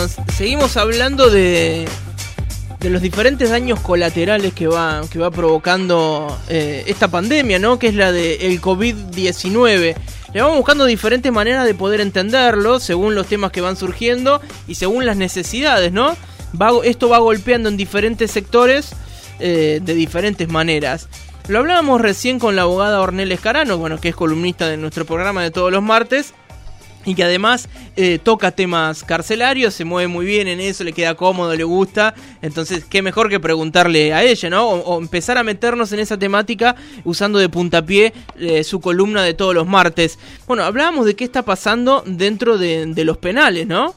seguimos hablando de los diferentes daños colaterales que va provocando esta pandemia, ¿no? Que es la del COVID-19. Le vamos buscando diferentes maneras de poder entenderlo según los temas que van surgiendo y según las necesidades, ¿no? Esto va golpeando en diferentes sectores de diferentes maneras. Lo hablábamos recién con la abogada Ornella Escarano, bueno, que es columnista de nuestro programa de todos los martes y que además toca temas carcelarios, se mueve muy bien en eso, le queda cómodo, le gusta. Entonces, qué mejor que preguntarle a ella, ¿no? O empezar a meternos en esa temática usando de puntapié su columna de todos los martes. Bueno, hablábamos de qué está pasando dentro de los penales, ¿no?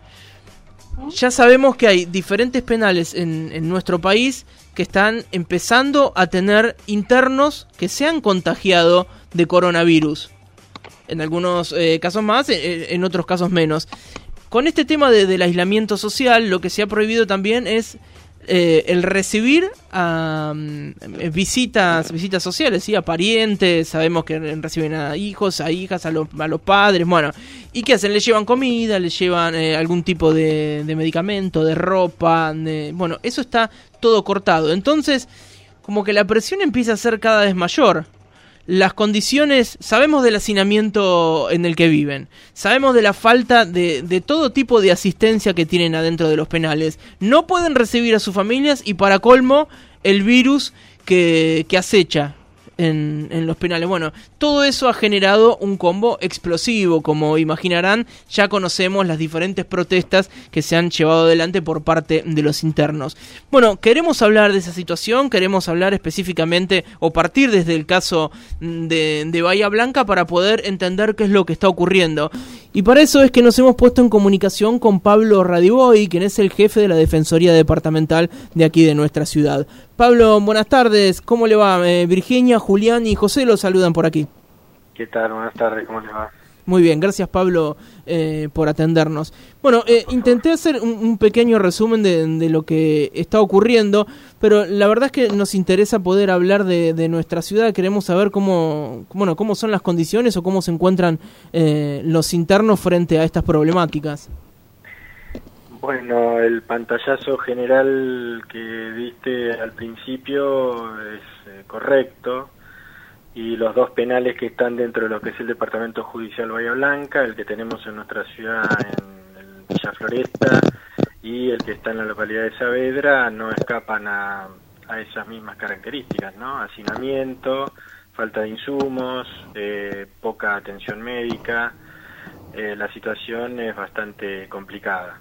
Ya sabemos que hay diferentes penales en nuestro país que están empezando a tener internos que se han contagiado de coronavirus. En algunos casos más, en otros casos menos. Con este tema del aislamiento social, lo que se ha prohibido también es el recibir a visitas sociales, ¿sí? A parientes, sabemos que reciben a hijos, a hijas, a los padres, bueno. ¿Y qué hacen? Les llevan comida, les llevan algún tipo de medicamento, de ropa, bueno, eso está todo cortado. Entonces, como que la presión empieza a ser cada vez mayor. Las condiciones, sabemos del hacinamiento en el que viven, sabemos de la falta de todo tipo de asistencia que tienen adentro de los penales. No pueden recibir a sus familias y para colmo el virus que acecha en los penales. Bueno, todo eso ha generado un combo explosivo. Como imaginarán, ya conocemos las diferentes protestas que se han llevado adelante por parte de los internos. Bueno, queremos hablar de esa situación, queremos hablar específicamente o partir desde el caso de Bahía Blanca para poder entender qué es lo que está ocurriendo. Y para eso es que nos hemos puesto en comunicación con Pablo Radiboy, quien es el jefe de la Defensoría Departamental de aquí de nuestra ciudad. Pablo, buenas tardes, ¿cómo le va? Virginia, Julián y José los saludan por aquí. ¿Qué tal? Buenas tardes, ¿cómo le va? Muy bien, gracias Pablo por atendernos. Bueno, intenté hacer un pequeño resumen de lo que está ocurriendo, pero la verdad es que nos interesa poder hablar de nuestra ciudad. Queremos saber cómo son las condiciones o cómo se encuentran los internos frente a estas problemáticas. Bueno, el pantallazo general que viste al principio es correcto. Y los dos penales que están dentro de lo que es el Departamento Judicial Bahía Blanca, el que tenemos en nuestra ciudad en Villa Floresta y el que está en la localidad de Saavedra, no escapan a esas mismas características, ¿no? Hacinamiento, falta de insumos, poca atención médica, la situación es bastante complicada.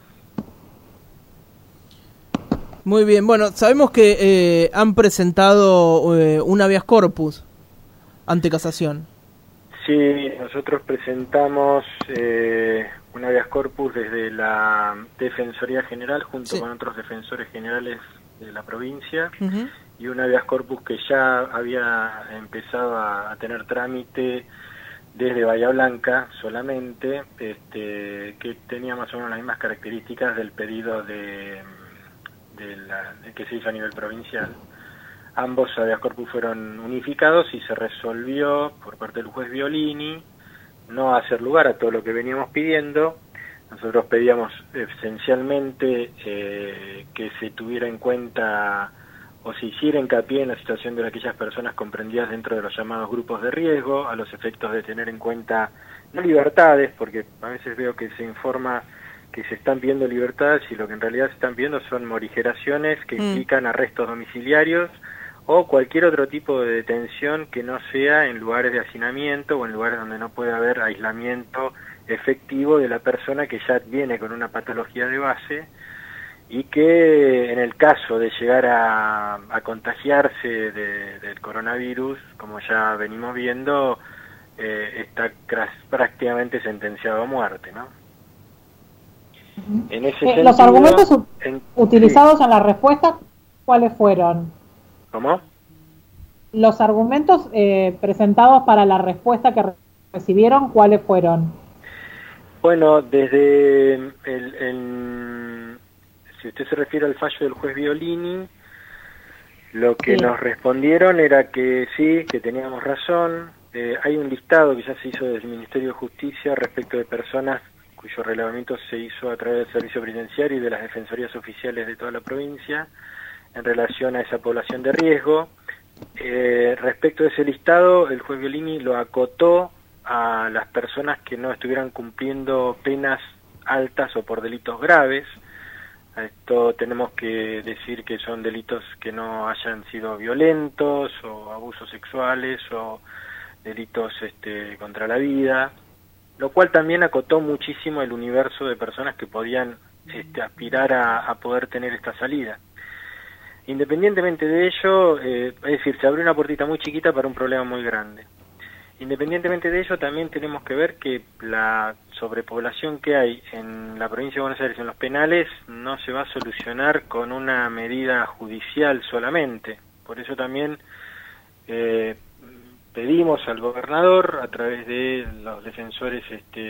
Muy bien, bueno, sabemos que han presentado un habeas corpus ante casación. Sí, nosotros presentamos un habeas corpus desde la Defensoría General junto con otros defensores generales de la provincia y un habeas corpus que ya había empezado a tener trámite desde Bahía Blanca solamente, que tenía más o menos las mismas características del pedido de que se hizo a nivel provincial. Ambos habeas corpus fueron unificados y se resolvió por parte del juez Violini no hacer lugar a todo lo que veníamos pidiendo. Nosotros pedíamos esencialmente que se tuviera en cuenta o se hiciera hincapié en la situación de aquellas personas comprendidas dentro de los llamados grupos de riesgo, a los efectos de tener en cuenta no libertades, porque a veces veo que se informa que se están pidiendo libertades y lo que en realidad se están pidiendo son morigeraciones que implican arrestos domiciliarios o cualquier otro tipo de detención que no sea en lugares de hacinamiento o en lugares donde no puede haber aislamiento efectivo de la persona que ya viene con una patología de base y que en el caso de llegar a contagiarse del coronavirus, como ya venimos viendo, está prácticamente sentenciado a muerte, ¿no? En ese sentido, los argumentos utilizados en la respuesta, ¿cuáles fueron? ¿Cómo? Los argumentos presentados para la respuesta que recibieron, ¿cuáles fueron? Bueno, desde si usted se refiere al fallo del juez Violini, lo que nos respondieron era que sí, que teníamos razón. Hay un listado que ya se hizo desde el Ministerio de Justicia respecto de personas cuyo relevamiento se hizo a través del Servicio Penitenciario y de las Defensorías Oficiales de toda la provincia en relación a esa población de riesgo. Respecto de ese listado, el juez Violini lo acotó a las personas que no estuvieran cumpliendo penas altas o por delitos graves. Esto tenemos que decir que son delitos que no hayan sido violentos o abusos sexuales o delitos contra la vida, lo cual también acotó muchísimo el universo de personas que podían aspirar a poder tener esta salida. Independientemente de ello, es decir, se abrió una puertita muy chiquita para un problema muy grande. Independientemente de ello, también tenemos que ver que la sobrepoblación que hay en la provincia de Buenos Aires en los penales no se va a solucionar con una medida judicial solamente. Por eso también pedimos al gobernador, a través de los defensores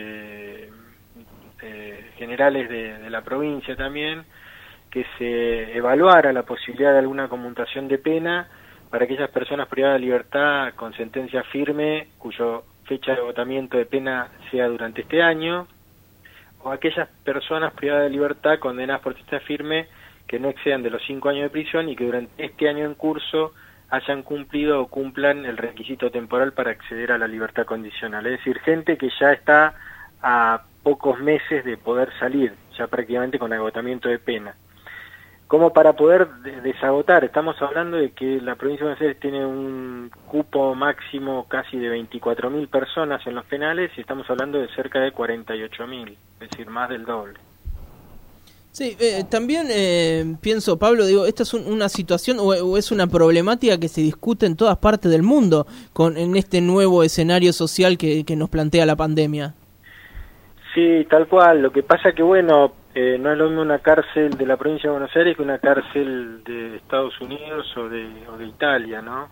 generales de la provincia también, que se evaluara la posibilidad de alguna conmutación de pena para aquellas personas privadas de libertad con sentencia firme, cuyo fecha de agotamiento de pena sea durante este año, o aquellas personas privadas de libertad condenadas por sentencia firme que no excedan de los 5 años de prisión y que durante este año en curso hayan cumplido o cumplan el requisito temporal para acceder a la libertad condicional. Es decir, gente que ya está a pocos meses de poder salir, ya prácticamente con agotamiento de pena. Como para poder desagotar, estamos hablando de que la provincia de Buenos Aires tiene un cupo máximo casi de 24.000 personas en los penales y estamos hablando de cerca de 48.000, es decir, más del doble. Sí, también pienso, Pablo, digo, esta es una situación o es una problemática que se discute en todas partes del mundo en este nuevo escenario social que nos plantea la pandemia. Sí, tal cual. Lo que pasa que, bueno, no es lo mismo una cárcel de la provincia de Buenos Aires que una cárcel de Estados Unidos o de Italia, ¿no?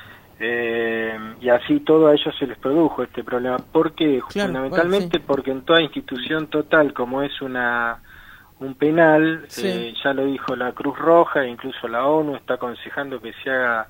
Y así todo a ellos se les produjo este problema. ¿Por qué? Claro, fundamentalmente bueno, sí. Porque en toda institución total, como es un penal, sí. Ya lo dijo la Cruz Roja, e incluso la ONU está aconsejando que se haga,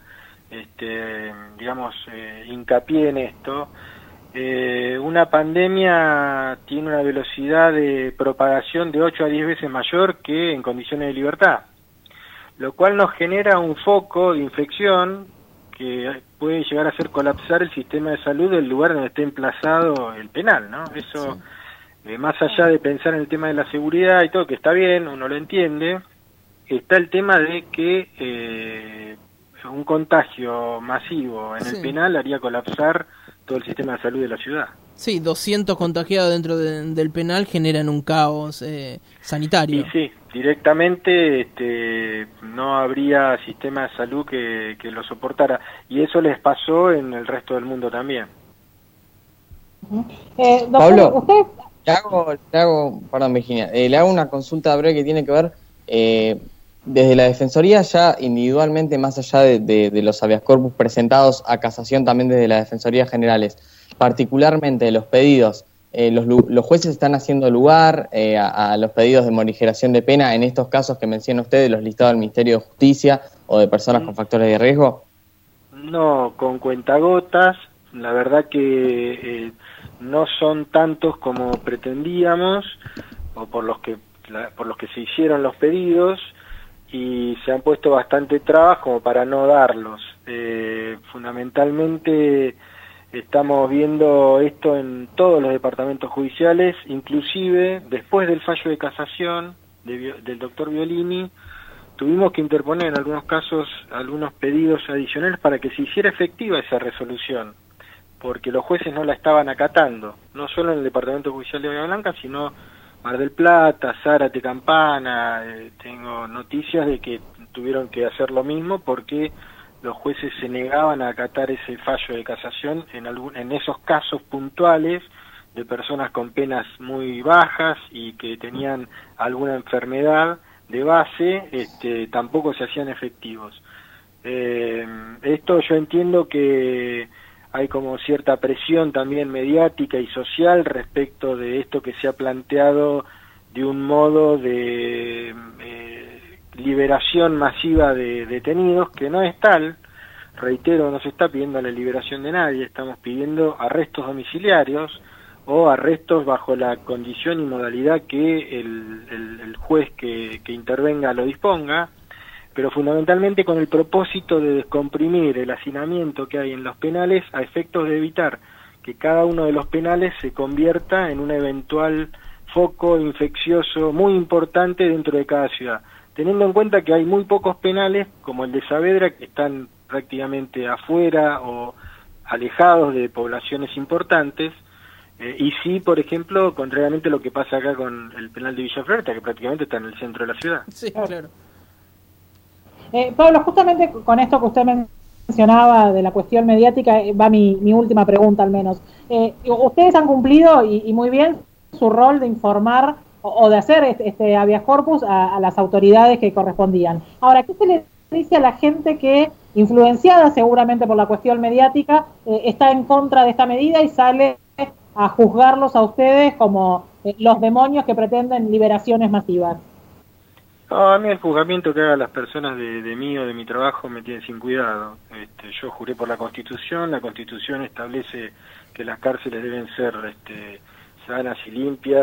hincapié en esto. Una pandemia tiene una velocidad de propagación de 8 a 10 veces mayor que en condiciones de libertad, lo cual nos genera un foco de infección que puede llegar a hacer colapsar el sistema de salud del lugar donde esté emplazado el penal, ¿no? Eso, sí. Más allá de pensar en el tema de la seguridad y todo, que está bien, uno lo entiende, está el tema de que un contagio masivo en el penal haría colapsar todo el sistema de salud de la ciudad. Sí, 200 contagiados dentro del penal generan un caos sanitario. Y sí, directamente no habría sistema de salud que lo soportara. Y eso les pasó en el resto del mundo también. Doctor, Pablo, ¿usted? Perdón, Virginia, le hago una consulta breve que tiene que ver, desde la Defensoría ya individualmente, más allá de los habeas corpus presentados a casación también desde las Defensorías Generales, particularmente de los pedidos, los jueces están haciendo lugar a los pedidos de morigeración de pena en estos casos que menciona usted, de los listados del Ministerio de Justicia o de personas con factores de riesgo. No, con cuentagotas, la verdad que no son tantos como pretendíamos o por los que se hicieron los pedidos, y se han puesto bastante trabas como para no darlos. Fundamentalmente estamos viendo esto en todos los departamentos judiciales, inclusive después del fallo de casación del doctor Violini, tuvimos que interponer en algunos casos algunos pedidos adicionales para que se hiciera efectiva esa resolución, porque los jueces no la estaban acatando, no solo en el departamento judicial de Bahía Blanca, sino Mar del Plata, Zárate, Campana. Tengo noticias de que tuvieron que hacer lo mismo porque los jueces se negaban a acatar ese fallo de casación en esos casos puntuales de personas con penas muy bajas y que tenían alguna enfermedad de base, tampoco se hacían efectivos. Esto yo entiendo que hay como cierta presión también mediática y social respecto de esto que se ha planteado de un modo de liberación masiva de detenidos, que no es tal. Reitero, no se está pidiendo la liberación de nadie, estamos pidiendo arrestos domiciliarios o arrestos bajo la condición y modalidad que el juez que intervenga lo disponga, pero fundamentalmente con el propósito de descomprimir el hacinamiento que hay en los penales a efectos de evitar que cada uno de los penales se convierta en un eventual foco infeccioso muy importante dentro de cada ciudad, teniendo en cuenta que hay muy pocos penales, como el de Saavedra, que están prácticamente afuera o alejados de poblaciones importantes, y sí, por ejemplo, contrariamente a lo que pasa acá con el penal de Villa Floresta, que prácticamente está en el centro de la ciudad. Sí, claro. Pablo, justamente con esto que usted mencionaba de la cuestión mediática, va mi última pregunta al menos. Ustedes han cumplido, y muy bien, su rol de informar o de hacer este habeas corpus a las autoridades que correspondían. Ahora, ¿qué se le dice a la gente que, influenciada seguramente por la cuestión mediática, está en contra de esta medida y sale a juzgarlos a ustedes como los demonios que pretenden liberaciones masivas? No, a mí el juzgamiento que hagan las personas de mí o de mi trabajo me tiene sin cuidado. Yo juré por la Constitución establece que las cárceles deben ser sanas y limpias,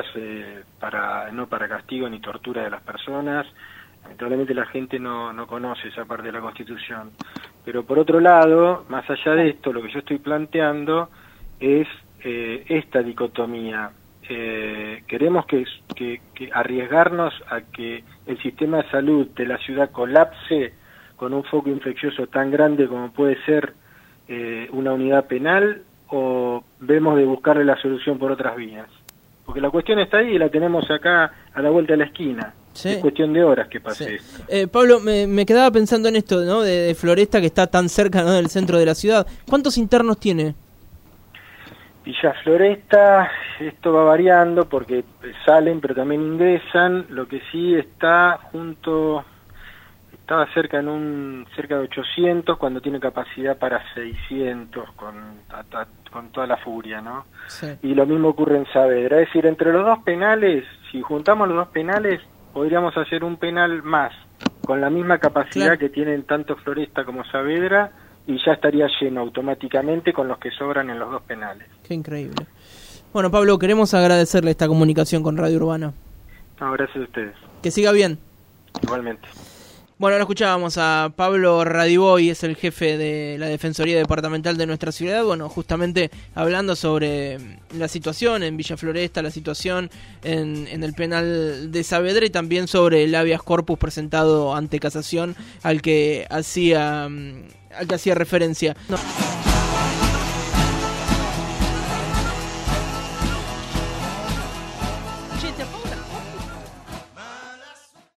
no para castigo ni tortura de las personas. Lamentablemente la gente no conoce esa parte de la Constitución. Pero por otro lado, más allá de esto, lo que yo estoy planteando es esta dicotomía. Queremos que arriesgarnos a que el sistema de salud de la ciudad colapse con un foco infeccioso tan grande como puede ser una unidad penal, o vemos de buscarle la solución por otras vías. Porque la cuestión está ahí y la tenemos acá a la vuelta de la esquina. Sí. Es cuestión de horas que pase esto. Pablo, me quedaba pensando en esto, ¿no? de Floresta, que está tan cerca, ¿no?, del centro de la ciudad. ¿Cuántos internos tiene? Villa Floresta, esto va variando porque salen pero también ingresan. Lo que sí estaba cerca de 800 cuando tiene capacidad para 600 con toda la furia, ¿no? Sí. Y lo mismo ocurre en Saavedra. Es decir, entre los dos penales, si juntamos los dos penales, podríamos hacer un penal más con la misma capacidad, claro, que tienen tanto Floresta como Saavedra, y ya estaría lleno automáticamente con los que sobran en los dos penales. Qué increíble. Bueno, Pablo, queremos agradecerle esta comunicación con Radio Urbana. No, gracias a ustedes. Que siga bien. Igualmente. Bueno, ahora escuchábamos a Pablo Radiboy, es el jefe de la Defensoría Departamental de nuestra ciudad, bueno, justamente hablando sobre la situación en Villa Floresta, la situación en el penal de Saavedra, y también sobre el habeas corpus presentado ante casación al que hacía referencia. No.